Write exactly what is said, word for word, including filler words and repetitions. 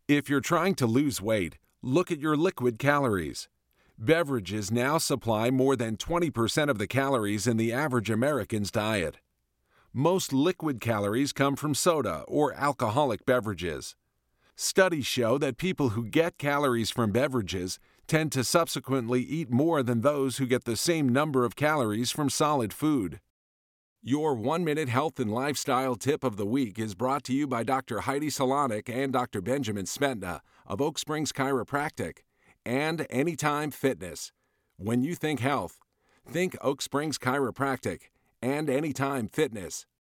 If you're trying to lose weight, look at your liquid calories. Beverages now supply more than twenty percent of the calories in the average American's diet. Most liquid calories come from soda or alcoholic beverages. Studies show that people who get calories from beverages tend to subsequently eat more than those who get the same number of calories from solid food. Your one-minute health and lifestyle tip of the week is brought to you by Doctor Heidi Salonik and Doctor Benjamin Smetna of Oak Springs Chiropractic and Anytime Fitness. When you think health, think Oak Springs Chiropractic and Anytime Fitness.